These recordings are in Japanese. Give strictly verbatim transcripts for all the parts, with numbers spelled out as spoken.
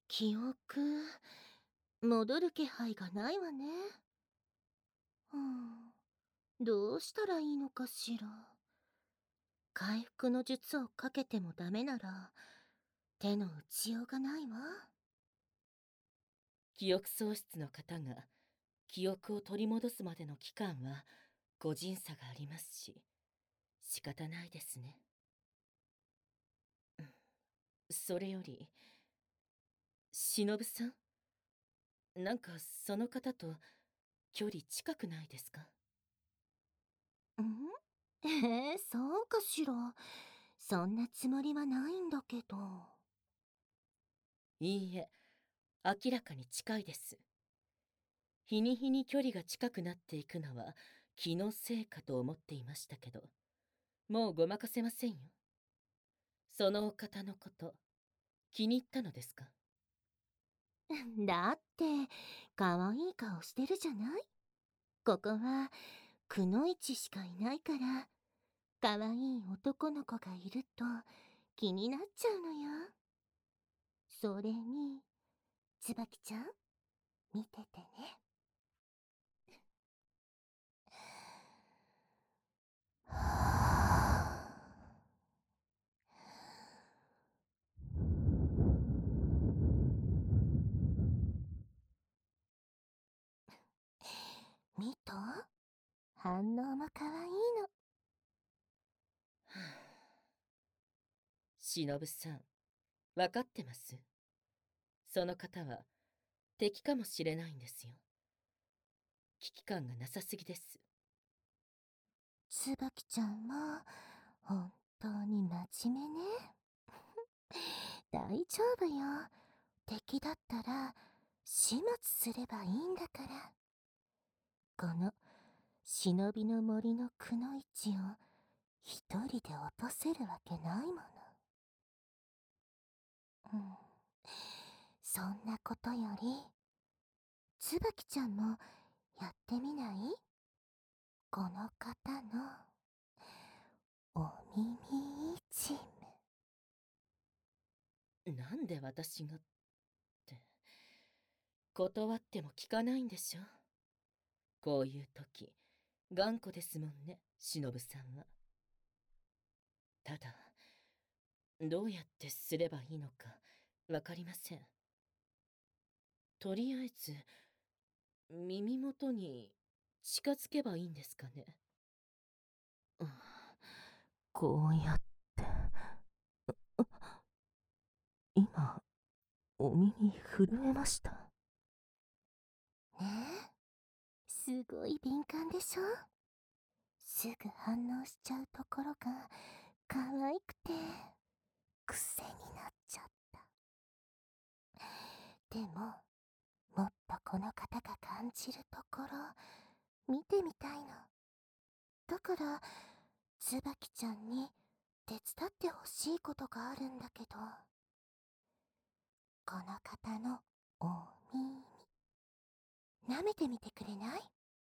記憶、戻る気配がないわね。うん、どうしたらいいのかしら。回復の術をかけてもダメなら、手の打ちようがないわ。 記憶喪失の方が記憶を取り戻すまでの期間は個人差がありますし、仕方ないですね。うん、それより、忍さん、なんかその方と距離近くないですか？ んえー、そうかしら。そんなつもりはないんだけど。 いいえ、明らかに近いです。日に日に距離が近くなっていくのは気のせいかと思っていましたけど、もうごまかせませんよ。そのお方のこと、気に入ったのですか？ だって、可愛い顔してるじゃない。ここは、くのいちしかいないから、可愛い男の子がいると気になっちゃうのよ。それに、椿ちゃん、見ててね。見た？反応も可愛いの。 忍さん、わかってます。その方は敵かもしれないんですよ。危機感がなさすぎです。 椿ちゃんも、本当に真面目ね。大丈夫よ。敵だったら、始末すればいいんだから。この、忍びの森のくのいちを、一人で落とせるわけないもの。うん。そんなことより、椿ちゃんもやってみない？この方のお耳いじめ。なんで私がって、断っても聞かないんでしょ。こういう時、頑固ですもんね、忍さんは。ただ、どうやってすればいいのかわかりません。とりあえず、耳元に近づけばいいんですかね。 うん、こうやって。今、お耳震えました。ねえ、すごい敏感でしょ？すぐ反応しちゃうところが可愛くて癖になっちゃった。でも、もっとこの方が感じるところ見てみたいの。だから、椿ちゃんに手伝ってほしいことがあるんだけど、この方のお耳、舐めてみてくれない？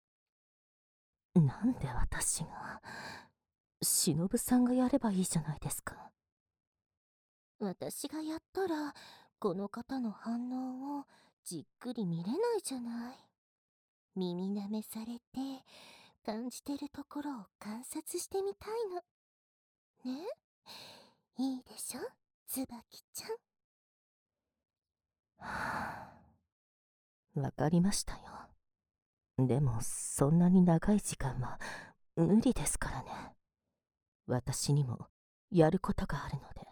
なんで私が？忍さんがやればいいじゃないですか。私がやったら、この方の反応をじっくり見れないじゃない。耳舐めされて、感じてるところを観察してみたいの。ね？いいでしょ、椿ちゃん。はぁ、わかりましたよ。でも、そんなに長い時間は無理ですからね。私にもやることがあるので。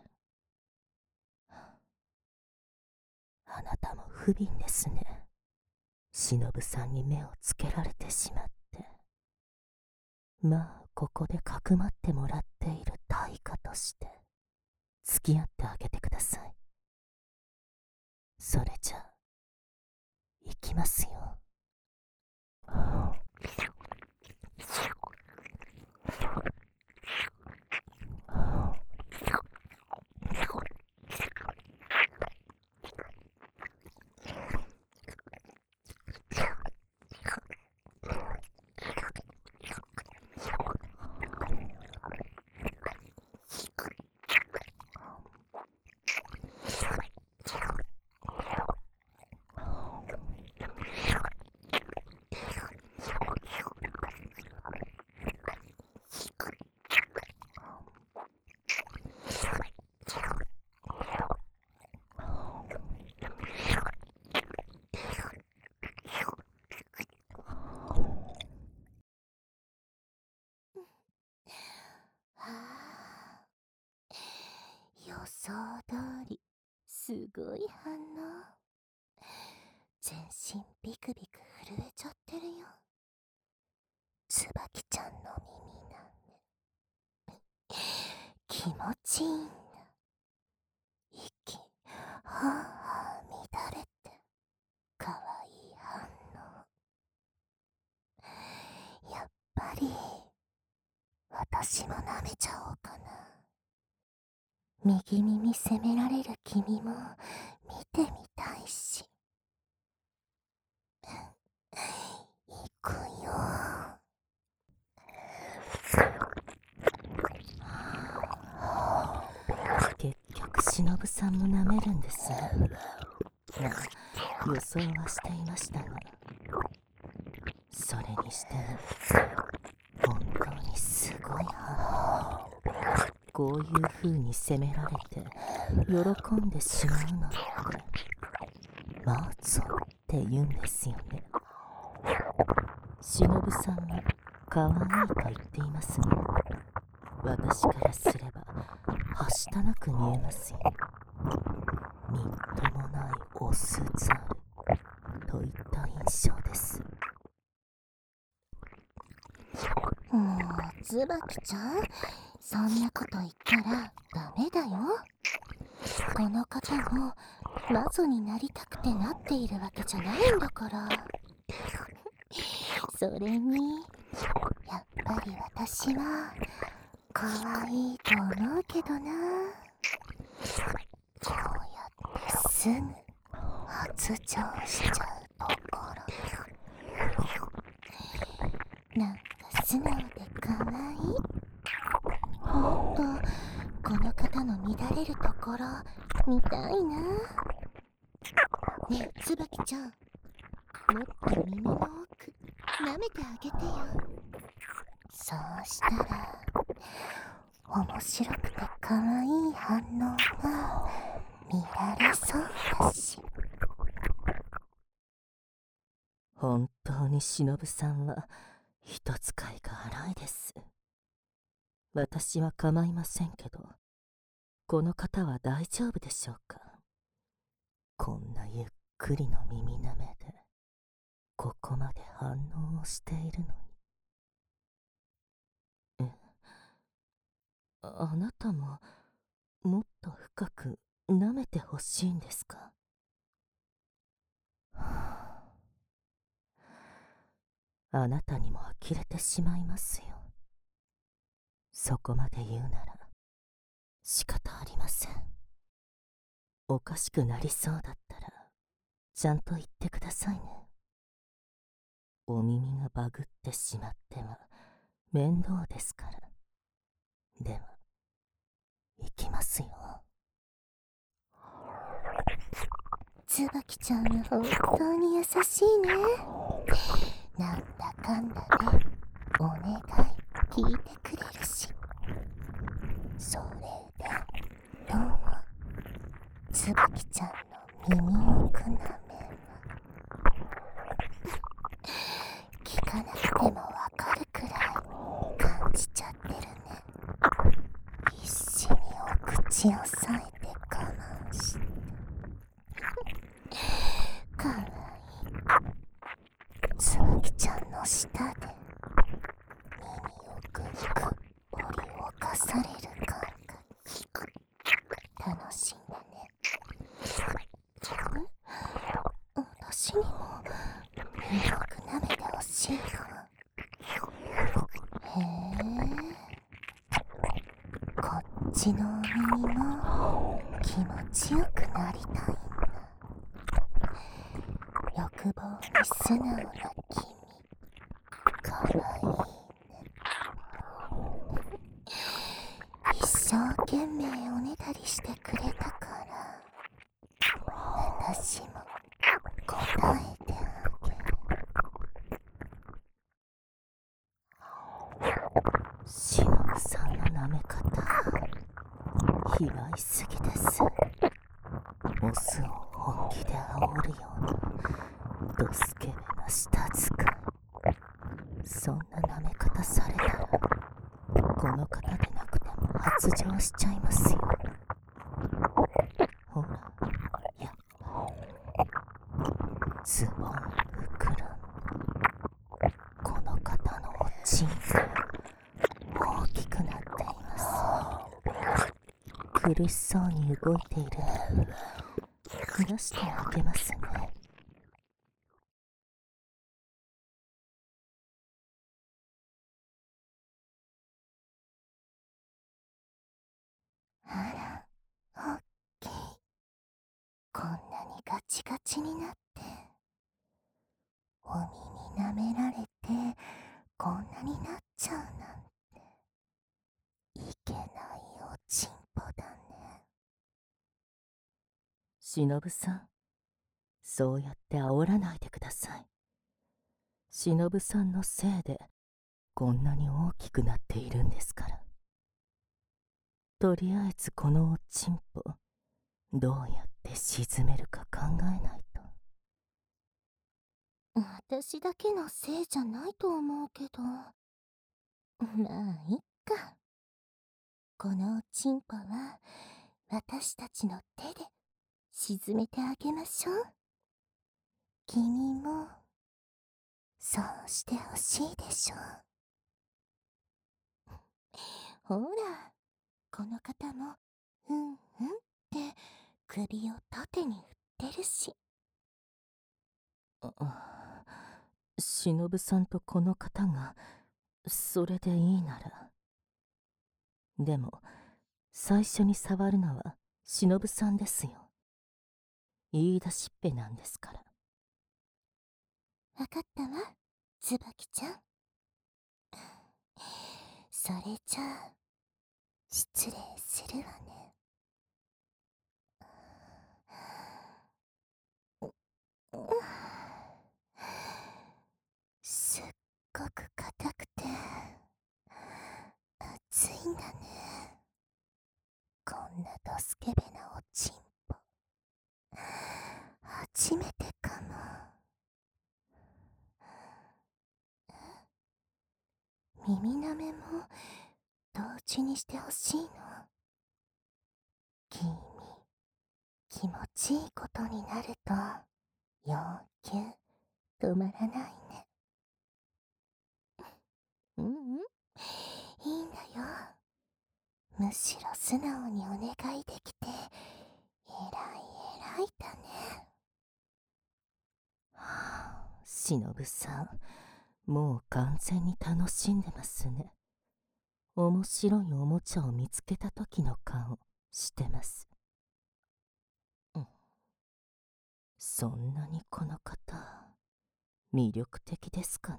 あなたも不憫ですね。忍さんに目をつけられてしまって。まあ、ここでかくまってもらっている対価として、付き合ってあげてください。それじゃ、行きますよ。 ごい反応。全身ビクビク震えちゃってるよ。椿ちゃんの耳なんで気持ちいいんだ。息はあはあ乱れてかわいい反応。やっぱり私も舐めちゃおうかな。右耳責められる君も見てみたいし。行くよ。結局忍さんも舐めるんですね。予想はしていましたが、それにしても本当にすごい反応。こういう風に責められて喜んでしまうのってマーツォって言うんですよね。忍さんは可愛いと言っていますが、私からすればはしたなく見えますよ。みっともないオスザルといった印象です。もう椿ちゃん、そんなこと言ったらダメだよ。この方も魔女になりたくてなっているわけじゃないんだから。それにやっぱり私は可愛いと思うけどな。こうやってすぐ発情しちゃうところ、なんか素直で可愛い。ほんとこの方の乱れるところ見たいな。ねえ椿ちゃん、もっと耳の奥舐めてあげてよ。そうしたら面白くて可愛い反応が見られそうだし。本当に忍さんは人使いが荒いです。私は構いませんけど、この方は大丈夫でしょうか。こんなゆっくりの耳なめでここまで反応をしているのに。え、あなたももっと深く舐めてほしいんですか。あなたにも呆れてしまいますよ。そこまで言うなら仕方ありません。おかしくなりそうだったらちゃんと言ってくださいね。お耳がバグってしまっては面倒ですから。では行きますよ。椿ちゃんは本当に優しいね。なんだかんだでお願い聞いてくれるし。それでどうも椿ちゃんの耳奥なめは聞かなくてもわかるくらい感じちゃってるね。必死にお口をさえて我慢してかわいい椿ちゃんの舌で耳をぐっぐ掘り動かされる感覚楽しいんだね。私にもよく舐めてほしいよ。へえ、こっちのお耳も気持ちよくなりたいんだ。欲望に素直な君、かわいいね。一生懸命おねだりしてくれたから私も答えてあげる。忍さんの舐め方卑猥すぎです。オスを本気で煽るようなドスケベな舌使い。そんな舐め方されたらこの方でなくても発情しちゃいますよ。ほらズボン膨らむ。この方のおちんこ大きくなっています。苦しそうに動いているのに離してあげますね。あら、おっきい。こんなにガチガチになって、お耳舐められてこんなになっちゃうなんて、いけないおちんぽだね。しのぶさん、そうやって煽らないでください。しのぶさんのせいでこんなに大きくなっているんですから。とりあえずこのおちんぽ、どうやって沈めるか考えないと。私だけのせいじゃないと思うけど。まあ、いっか。このおちんぽは私たちの手で沈めてあげましょう。君もそうしてほしいでしょう。ほら、この方もうんうんって首を縦に振ってるし。あ、しのぶさんとこの方がそれでいいなら。でも最初に触るのはしのぶさんですよ。言い出しっぺなんですから。わかったわ、つばきちゃん。それじゃあ失礼するわね。すっごく硬くて熱いんだね。こんなドスケベなおちんぽ初めてかも。耳なめも同時にしてほしいの。君、気持ちいいことになると要求止まらないね。うんうん、いいんだよ。むしろ素直にお願いできて、えらいえらいだね。はあ、しのぶさん、もう完全に楽しんでますね。面白いおもちゃを見つけた時の顔してます。うん、そんなにこの方、魅力的ですかね。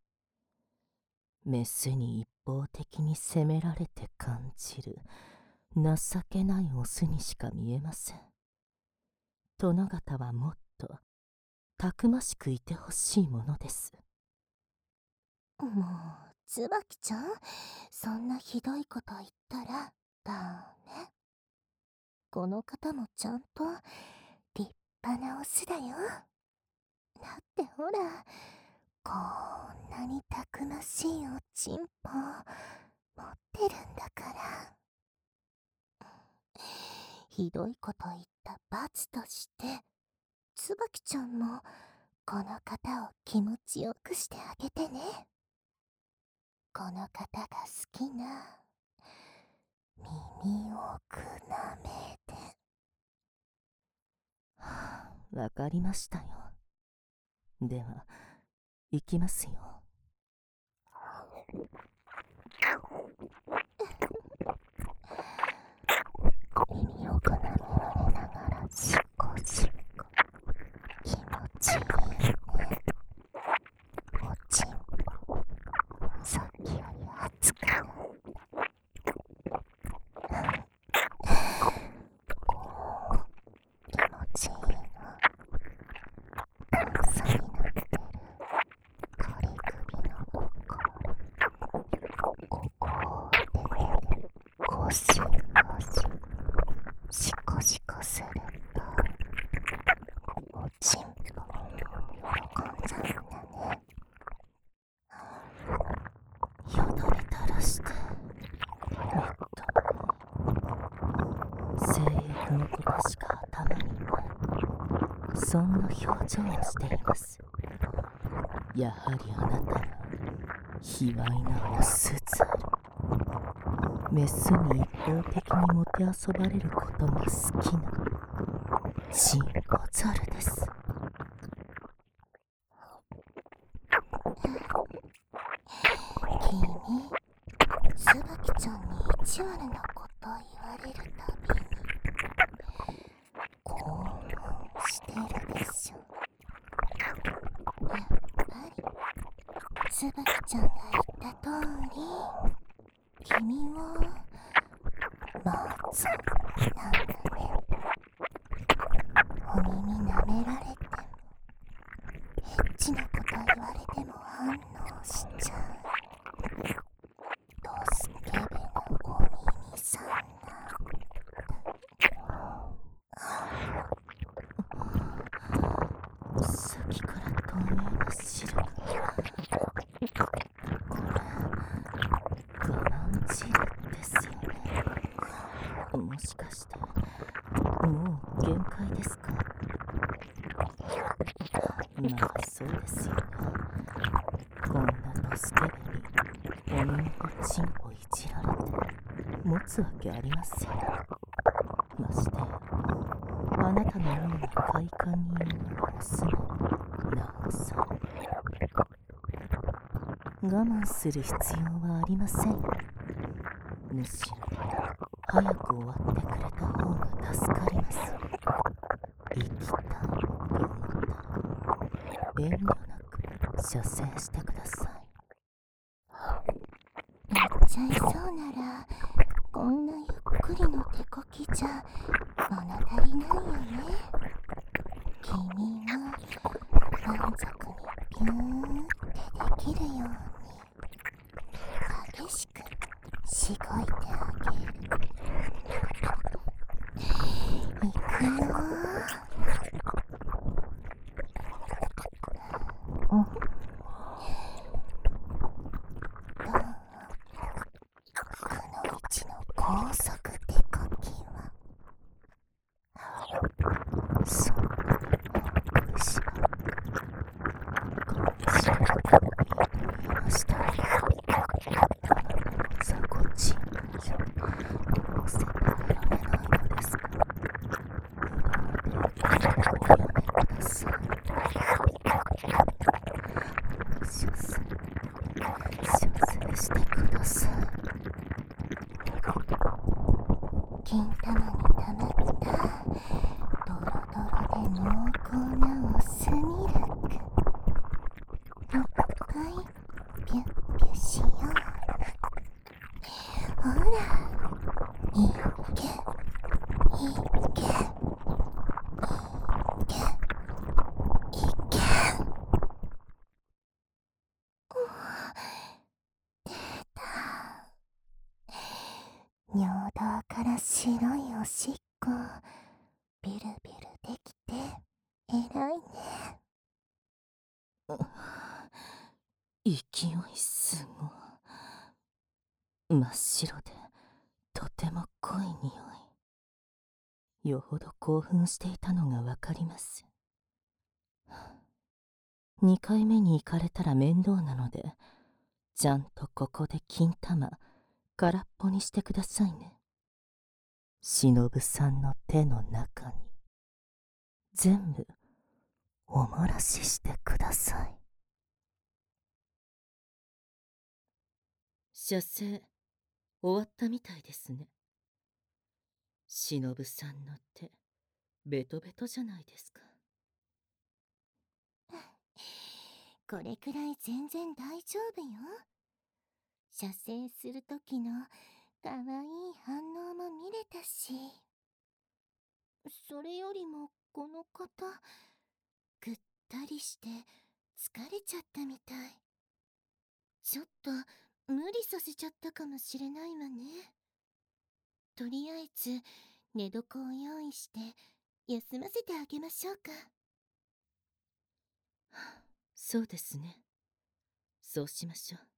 メスに一方的に責められて感じる情けないオスにしか見えません。殿方はもっとたくましくいてほしいものです。もう、つばきちゃん、そんなひどいこと言ったらダメ。この方もちゃんと立派なオスだよ。だってほら、こんなにたくましいおちんぽ持ってるんだから。ひどいこと言った罰として、つばきちゃんもこの方を気持ちよくしてあげてね。この方が好きな耳をくなめて。はあ、わかりましたよ。では行きますよ。耳をくなめられながらしこしこ気持ちいいね。おちんぽさっきより熱くなった。気持ちいいの。段差になってる仮首のところそんな表情をしています。やはりあなたは卑猥なオスザル。メスに一方的にもてあそばれることが好きなチンポザルです。 君、ツバキちゃんに意地悪なこと言われるたびに興奮してるでしょ。やっぱりツバキちゃんが言った通り君はマゾなんだね。お耳舐められてもエッチなこと言われても反応しちゃうドスケベなお耳さんなんだ。さっきから透明な汁が。これ我慢汁ですよね。もしかしてもう限界ですか？まあそうですよね。こんなドスケベにお耳とチンをいじられて持つわけありません。ましてやあなたのような快感に弱いオスならなおさら。我慢する必要はありませんよ。むしろ早く終わってくれた方が助かります。行きたいと思ったら遠慮なく射精してください。 やっちゃいそうならこんなゆっくりの手こきじゃ物足りないよね。君が満足にピューンってできるように激しくしごいてあげる。いくよー。うん。くのいちの高速手こきはそんなに大きくしばらくこしらく見えました。ザコチンよどうせ耐えられないのですか？無駄な抵抗をおやめください。射精射精してください。金玉に溜まったドロドロで濃厚なオスミルクいっぱいピュッピュしよう。ほらいっけいっけいっけいっけ。出た。尿道から白いおしっこビルビルできてえらいね。 勢いすごい。真っ白でとても濃い匂い。よほど興奮していたのがわかります。にかいめに行かれたら面倒なので、ちゃんとここで金玉空っぽにしてくださいね。忍さんの手の中に全部おもらししてください。射精終わったみたいですね。忍さんの手ベトベトじゃないですか。 これくらい全然大丈夫よ。射精する時のかわいい反応も見れたし。それよりもこの方ぐったりして疲れちゃったみたい。ちょっと無理させちゃったかもしれないわね。とりあえず寝床を用意して休ませてあげましょうか。 そうですね。そうしましょう。